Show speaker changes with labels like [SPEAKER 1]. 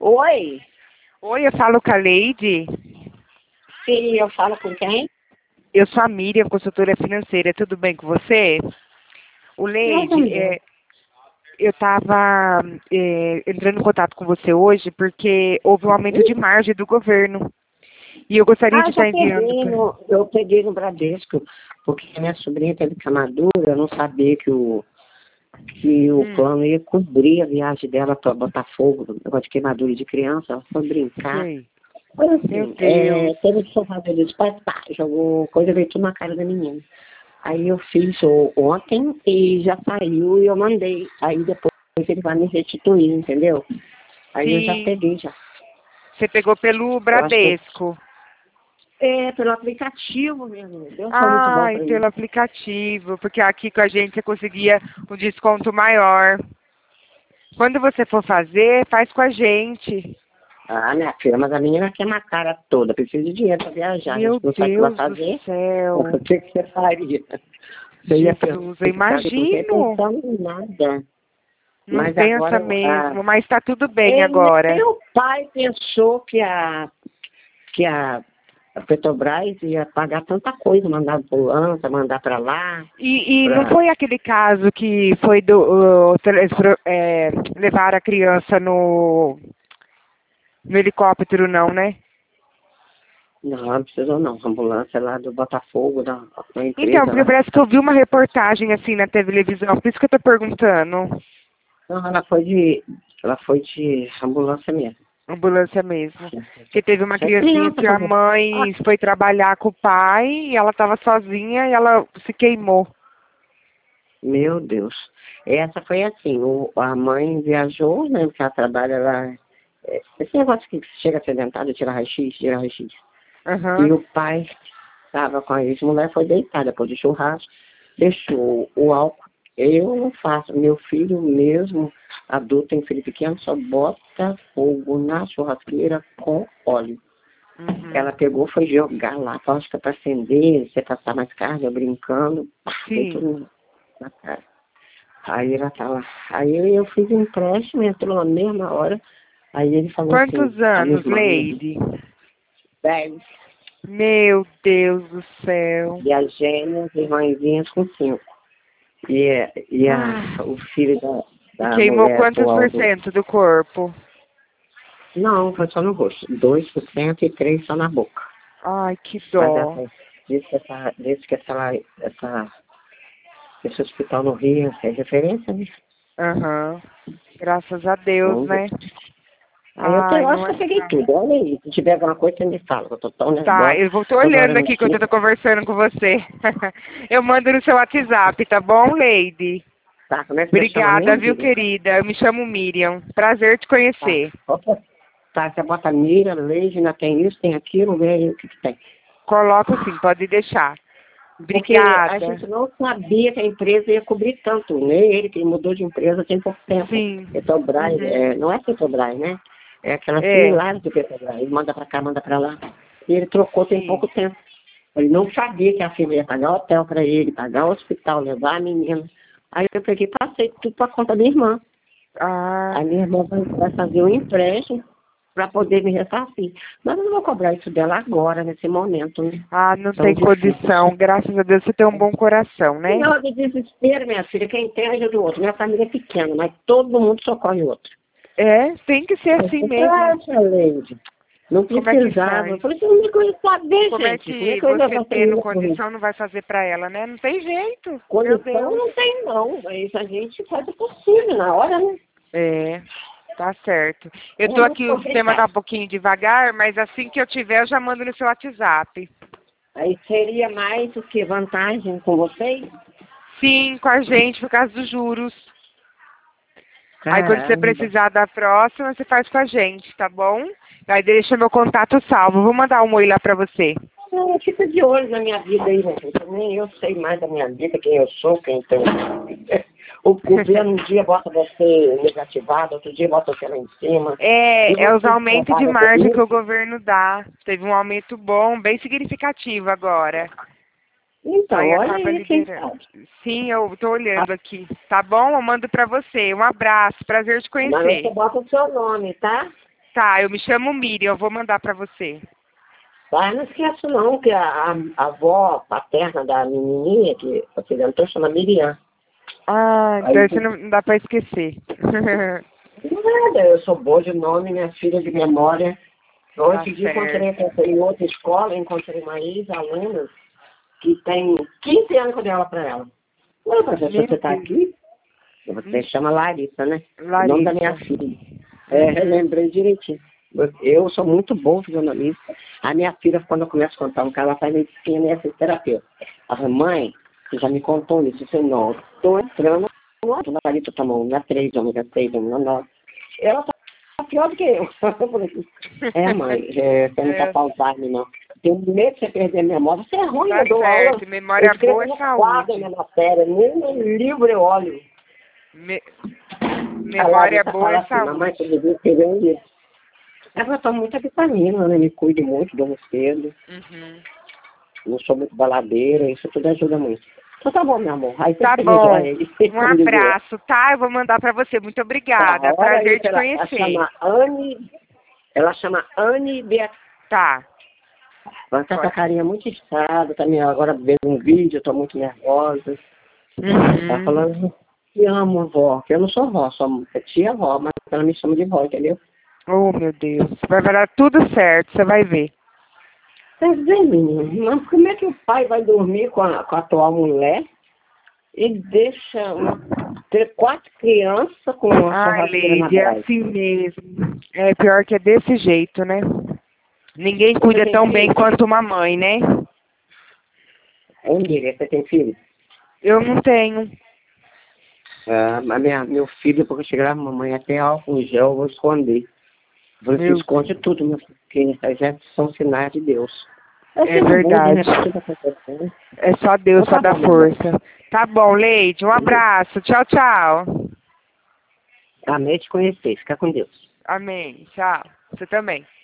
[SPEAKER 1] Oi?
[SPEAKER 2] Oi, eu falo com a Leide.
[SPEAKER 1] Sim, eu falo com quem?
[SPEAKER 2] Eu sou a Miriam, consultora financeira. Tudo bem com você? O Leide, eu estava entrando em contato com você hoje porque houve um aumento de margem do governo. E eu gostaria de
[SPEAKER 1] Já
[SPEAKER 2] estar enviando...
[SPEAKER 1] eu peguei no Bradesco, porque a minha sobrinha teve camadura, eu não sabia que o plano ia cobrir a viagem dela para Botafogo, negócio de queimadura de criança, ela foi brincar.
[SPEAKER 2] Sei.
[SPEAKER 1] Foi
[SPEAKER 2] Meu
[SPEAKER 1] assim,
[SPEAKER 2] Deus.
[SPEAKER 1] teve que fazer isso, pá, jogou coisa, veio tudo na cara da menina. Aí eu fiz ontem e já saiu e eu mandei. Aí depois ele vai me restituir, entendeu? Aí eu já
[SPEAKER 2] Sim.
[SPEAKER 1] peguei já.
[SPEAKER 2] Você pegou pelo
[SPEAKER 1] Eu acho que
[SPEAKER 2] Bradesco.
[SPEAKER 1] pelo aplicativo mesmo. Deus foi muito bom
[SPEAKER 2] E
[SPEAKER 1] pra mim.
[SPEAKER 2] pelo aplicativo, porque aqui com a gente você conseguia um desconto maior. Quando você for fazer, faz com a gente.
[SPEAKER 1] Ah, minha filha, mas a menina quer uma cara toda, precisa de dinheiro pra viajar. A
[SPEAKER 2] Meu
[SPEAKER 1] gente não sabe o que vai
[SPEAKER 2] Deus do
[SPEAKER 1] fazer.
[SPEAKER 2] céu.
[SPEAKER 1] O que você faria? Você ia
[SPEAKER 2] Jesus, eu
[SPEAKER 1] pensar que não tem
[SPEAKER 2] imagino.
[SPEAKER 1] pensão em nada.
[SPEAKER 2] Não
[SPEAKER 1] Mas
[SPEAKER 2] pensa
[SPEAKER 1] agora,
[SPEAKER 2] mesmo, mas está tudo bem agora.
[SPEAKER 1] meu pai pensou que a Petrobras ia pagar tanta coisa, mandar ambulância, mandar para lá.
[SPEAKER 2] E não foi aquele caso que foi levar a criança no helicóptero, não, né?
[SPEAKER 1] Não precisou não. Ambulância lá do Botafogo, da
[SPEAKER 2] Então,
[SPEAKER 1] empresa
[SPEAKER 2] porque
[SPEAKER 1] lá.
[SPEAKER 2] parece que eu vi uma reportagem assim na televisão, por isso que eu tô perguntando.
[SPEAKER 1] Não, ela foi de ambulância mesmo.
[SPEAKER 2] Ambulância mesmo. Porque teve uma
[SPEAKER 1] É
[SPEAKER 2] criancinha
[SPEAKER 1] criança,
[SPEAKER 2] que a mãe foi trabalhar com o pai e ela estava sozinha e ela se queimou.
[SPEAKER 1] Meu Deus. Essa foi assim, a mãe viajou, né, porque ela trabalha lá, esse negócio que chega acidentado, tira raio-x. E
[SPEAKER 2] Aham.
[SPEAKER 1] o pai estava com a ex-mulher, foi deitar depois do churrasco, deixou o álcool. Eu não faço, meu filho mesmo, adulto, tem filho pequeno, só bota fogo na churrasqueira com óleo.
[SPEAKER 2] Uhum.
[SPEAKER 1] Ela pegou, foi jogar lá, acho que é para acender, você passar mais carne, eu brincando, pá,
[SPEAKER 2] Sim.
[SPEAKER 1] tudo na cara. Aí ela tá lá. Aí eu fiz um empréstimo, entrou na mesma hora. Aí ele falou assim,
[SPEAKER 2] Quantos
[SPEAKER 1] a minha
[SPEAKER 2] anos,
[SPEAKER 1] irmã,
[SPEAKER 2] Leide?
[SPEAKER 1] 10,
[SPEAKER 2] Meu Deus do céu.
[SPEAKER 1] e as gêmeas, irmãzinhas com 5. O filho
[SPEAKER 2] E
[SPEAKER 1] da
[SPEAKER 2] queimou
[SPEAKER 1] mulher
[SPEAKER 2] quantos
[SPEAKER 1] atual
[SPEAKER 2] por
[SPEAKER 1] do...
[SPEAKER 2] cento do corpo?
[SPEAKER 1] Não, foi só no rosto. 2% e 3% só na boca.
[SPEAKER 2] Ai, que
[SPEAKER 1] Mas
[SPEAKER 2] dó.
[SPEAKER 1] disse que esse hospital no Rio é referência, né?
[SPEAKER 2] Aham. Graças a Deus,
[SPEAKER 1] Vamos ver.
[SPEAKER 2] né?
[SPEAKER 1] Aí
[SPEAKER 2] Ai,
[SPEAKER 1] eu acho
[SPEAKER 2] não
[SPEAKER 1] que
[SPEAKER 2] é
[SPEAKER 1] eu peguei
[SPEAKER 2] fácil.
[SPEAKER 1] tudo. Olha aí, se tiver alguma coisa, você me fala. Eu tô tão
[SPEAKER 2] Tá,
[SPEAKER 1] nervosa.
[SPEAKER 2] eu tô
[SPEAKER 1] Toda hora
[SPEAKER 2] olhando
[SPEAKER 1] no
[SPEAKER 2] aqui enquanto eu tô
[SPEAKER 1] filho.
[SPEAKER 2] conversando com você. Eu mando no seu WhatsApp, tá bom, Leide?
[SPEAKER 1] Tá, como é que você chama
[SPEAKER 2] Obrigada,
[SPEAKER 1] mesmo,
[SPEAKER 2] viu,
[SPEAKER 1] filho?
[SPEAKER 2] querida? Eu me chamo Miriam. Prazer te
[SPEAKER 1] Tá.
[SPEAKER 2] conhecer.
[SPEAKER 1] Opa. Tá, você bota mira, leite, ainda tem isso, tem aquilo, vê aí o que tem.
[SPEAKER 2] Coloco sim, pode deixar.
[SPEAKER 1] Porque a
[SPEAKER 2] Obrigada.
[SPEAKER 1] gente não sabia que a empresa ia cobrir tanto, né? Ele que mudou de empresa tem pouco tempo.
[SPEAKER 2] Sim.
[SPEAKER 1] Petrobras,
[SPEAKER 2] Uhum.
[SPEAKER 1] não é Petrobras, né? É aquela
[SPEAKER 2] É,
[SPEAKER 1] similar do Petrobras. Ele manda pra cá, manda pra lá. E ele trocou tem
[SPEAKER 2] sim.
[SPEAKER 1] pouco tempo. Ele não sabia que a firma ia pagar hotel pra ele, pagar o hospital, levar a menina. Aí eu peguei e passei tudo pra conta da minha irmã.
[SPEAKER 2] Ah,
[SPEAKER 1] A minha irmã vai fazer um empréstimo para poder me ressarcir. Mas eu não vou cobrar isso dela agora, nesse momento, né?
[SPEAKER 2] não
[SPEAKER 1] Tão
[SPEAKER 2] tem
[SPEAKER 1] difícil.
[SPEAKER 2] condição. Graças a Deus você tem um bom coração, né?
[SPEAKER 1] Não, de desespero, minha filha, quem tem ajuda o outro. Minha família é pequena, mas todo mundo socorre o outro.
[SPEAKER 2] É, tem que ser assim mesmo.
[SPEAKER 1] Poxa, Leide, não
[SPEAKER 2] Como é que
[SPEAKER 1] precisava. Eu
[SPEAKER 2] faz?
[SPEAKER 1] falei, você não me conhece saber,
[SPEAKER 2] Como é
[SPEAKER 1] gente. Como é
[SPEAKER 2] que
[SPEAKER 1] que eu ia
[SPEAKER 2] você
[SPEAKER 1] levar essa
[SPEAKER 2] tendo
[SPEAKER 1] menina pro Rio?
[SPEAKER 2] condição não vai fazer pra ela, né? Não tem jeito. Meu
[SPEAKER 1] Condição
[SPEAKER 2] Deus.
[SPEAKER 1] não tem, não. Mas a gente faz o possível na hora, né?
[SPEAKER 2] É, tá certo. Eu
[SPEAKER 1] É
[SPEAKER 2] tô
[SPEAKER 1] muito
[SPEAKER 2] aqui, o sistema tá
[SPEAKER 1] complicado.
[SPEAKER 2] um pouquinho devagar, mas assim que eu tiver, eu já mando no seu WhatsApp.
[SPEAKER 1] Aí seria mais o que? Vantagem com vocês?
[SPEAKER 2] Sim, com a gente, por causa dos juros. Aí quando você
[SPEAKER 1] Caramba.
[SPEAKER 2] precisar da próxima, você faz com a gente, tá bom? Aí deixa meu contato salvo. Vou mandar um oi lá pra você.
[SPEAKER 1] Fica de olho na minha vida aí, meu filho. Nem eu sei mais da minha vida, quem eu sou, quem tem. O governo um dia bota você negativado, outro dia bota você lá em cima. E
[SPEAKER 2] É os
[SPEAKER 1] você
[SPEAKER 2] aumentos de
[SPEAKER 1] trabalha com
[SPEAKER 2] margem que o
[SPEAKER 1] isso?
[SPEAKER 2] governo dá. Teve um aumento bom, bem significativo agora.
[SPEAKER 1] Então,
[SPEAKER 2] Aí
[SPEAKER 1] olha
[SPEAKER 2] acaba
[SPEAKER 1] aí, quem
[SPEAKER 2] liberando.
[SPEAKER 1] sabe.
[SPEAKER 2] Sim, eu tô olhando aqui. Tá bom? Eu mando pra você. Um abraço. Prazer te
[SPEAKER 1] Mas você
[SPEAKER 2] conhecer.
[SPEAKER 1] bota o seu nome, tá?
[SPEAKER 2] Tá, eu me chamo Miriam, eu vou mandar pra você.
[SPEAKER 1] Tá, não esqueço não, que a avó paterna da menininha que você levantou chama Miriam.
[SPEAKER 2] Ah,
[SPEAKER 1] Aí,
[SPEAKER 2] então você não dá pra esquecer.
[SPEAKER 1] nada, eu sou boa de nome, minha filha de memória.
[SPEAKER 2] Tá
[SPEAKER 1] Outro dia encontrei
[SPEAKER 2] certo.
[SPEAKER 1] em outra escola, encontrei uma ex-aluna que tem 15 anos que eu dei aula para ela. Oi, professor,
[SPEAKER 2] Meu
[SPEAKER 1] você está
[SPEAKER 2] Deus.
[SPEAKER 1] aqui? Você chama Larissa, né? O nome da minha
[SPEAKER 2] Larissa.
[SPEAKER 1] filha. Eu
[SPEAKER 2] Uhum.
[SPEAKER 1] lembrei direitinho. Eu sou muito bom fisionomista. A minha filha, quando eu começo a contar um cara, ela faz medicina e é fisioterapeuta. Ela fala, mãe, você já me contou isso? Eu falei, não, estou entrando na Larissa tomou ômega 3, ômega 6, ômega 9. Ela tá pior do que eu. Eu falei assim, mãe, você não tá pausado, não. Tenho medo de você perder a memória. Você é ruim,
[SPEAKER 2] Tá
[SPEAKER 1] eu dou aula.
[SPEAKER 2] certo.
[SPEAKER 1] Eu
[SPEAKER 2] Memória
[SPEAKER 1] escrevo
[SPEAKER 2] boa é
[SPEAKER 1] no quadro a
[SPEAKER 2] saúde.
[SPEAKER 1] minha matéria, nem no livro eu olho.
[SPEAKER 2] Me-
[SPEAKER 1] A
[SPEAKER 2] Memória
[SPEAKER 1] Larissa
[SPEAKER 2] boa
[SPEAKER 1] fala
[SPEAKER 2] é
[SPEAKER 1] assim, mamãe, você
[SPEAKER 2] saúde.
[SPEAKER 1] devia escrever um livro. Ela toma muita vitamina, né? Me cuido muito, durmo cedo,
[SPEAKER 2] Uhum.
[SPEAKER 1] não sou muito baladeira, isso tudo ajuda muito. Então tá bom, meu amor. Aí você
[SPEAKER 2] Tá
[SPEAKER 1] feliz,
[SPEAKER 2] bom.
[SPEAKER 1] olha aí,
[SPEAKER 2] Um
[SPEAKER 1] como diz o outro.
[SPEAKER 2] abraço, tá? Eu vou mandar pra você. Muito
[SPEAKER 1] Tá,
[SPEAKER 2] obrigada.
[SPEAKER 1] olha aí,
[SPEAKER 2] Prazer te
[SPEAKER 1] ela
[SPEAKER 2] conhecer.
[SPEAKER 1] chama Anne, ela chama Anne Beatriz.
[SPEAKER 2] Tá.
[SPEAKER 1] Ela tá com a carinha muito inchada, tá agora vendo um vídeo, eu tô muito nervosa. Tá
[SPEAKER 2] Uhum.
[SPEAKER 1] falando, te amo, vó, que eu não sou vó, sou tia-vó, mas ela me chama de vó, entendeu?
[SPEAKER 2] Oh, meu Deus. Vai dar tudo certo, você vai ver.
[SPEAKER 1] Quer dizer, menino, mas como é que o pai vai dormir com a atual mulher e deixa ter 4 crianças com uma
[SPEAKER 2] Ai,
[SPEAKER 1] churrasqueira na
[SPEAKER 2] Leide, é
[SPEAKER 1] praia?
[SPEAKER 2] assim mesmo. É pior que é desse jeito, né? Ninguém
[SPEAKER 1] Você
[SPEAKER 2] cuida
[SPEAKER 1] tem
[SPEAKER 2] tão bem
[SPEAKER 1] filho?
[SPEAKER 2] quanto uma mãe, né?
[SPEAKER 1] Ô, Miriam, você tem filho?
[SPEAKER 2] Eu não tenho.
[SPEAKER 1] Ah, mas meu filho, porque chegar, mamãe, até álcool em gel eu vou esconder. Você
[SPEAKER 2] Meu
[SPEAKER 1] esconde
[SPEAKER 2] Deus.
[SPEAKER 1] tudo, meu filho, porque isso já são sinais de Deus. É
[SPEAKER 2] É
[SPEAKER 1] filho bom, de
[SPEAKER 2] verdade.
[SPEAKER 1] repente tá acontecendo.
[SPEAKER 2] É só
[SPEAKER 1] Então
[SPEAKER 2] Deus pra
[SPEAKER 1] tá
[SPEAKER 2] dar
[SPEAKER 1] bom, meu amor.
[SPEAKER 2] força. Tá bom, Leide. Um abraço. Tchau, tchau.
[SPEAKER 1] Amei te conhecer. Fica com Deus.
[SPEAKER 2] Amém. Tchau. Você também.